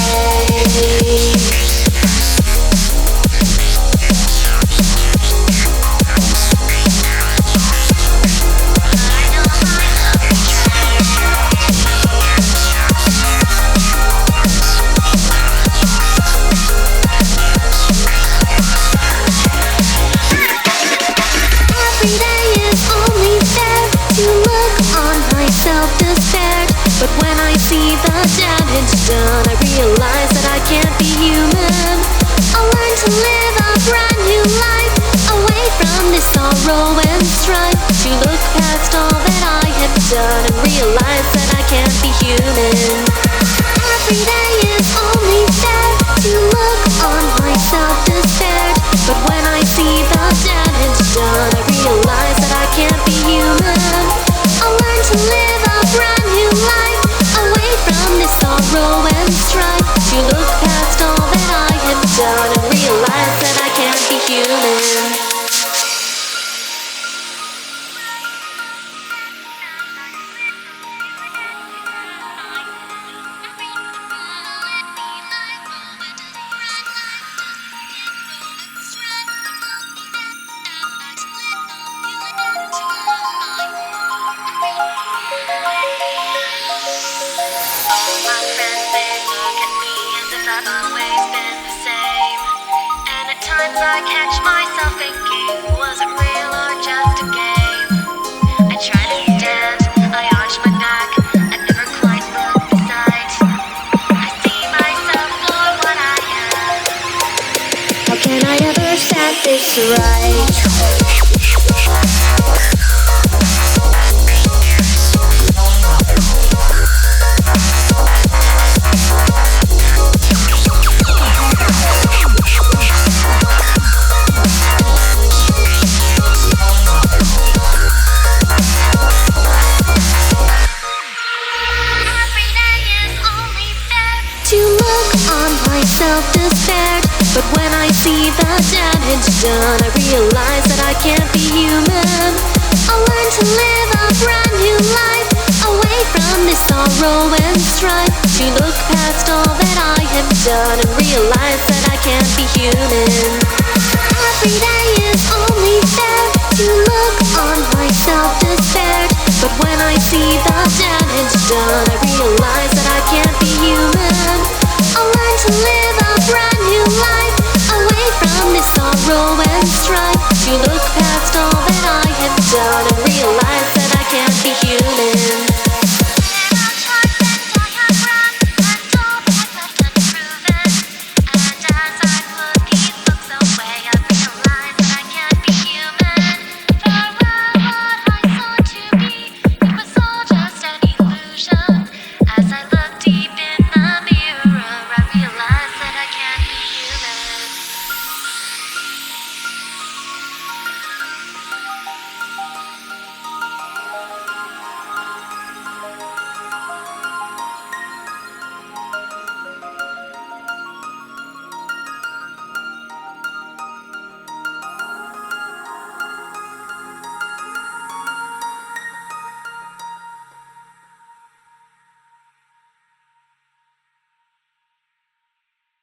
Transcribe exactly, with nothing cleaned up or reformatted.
But when I see the damage done, I realize that I can't be human. I'll learn to live a brand new life, away from this sorrow and strife, to look past all that I have done and realize that I can't be human. Every day is only fair to look on myself despaired, but when I see the damage done, I realize that I can't be human. I'll learn to live a brand new life, away from this sorrow and strife, to look past all that I have done and realize that I can't be human. I've always been the same, and at times I catch myself thinking, was it real or just a game? I try to stand, I arch my back, I never quite look the sight. I see myself for what I am. How can I ever set this right? Self-despaired, but when I see the damage done, I realize that I can't be human. I'll learn to live a brand new life, away from this sorrow and strife, to look past all that I have done and realize that I can't be human. Every day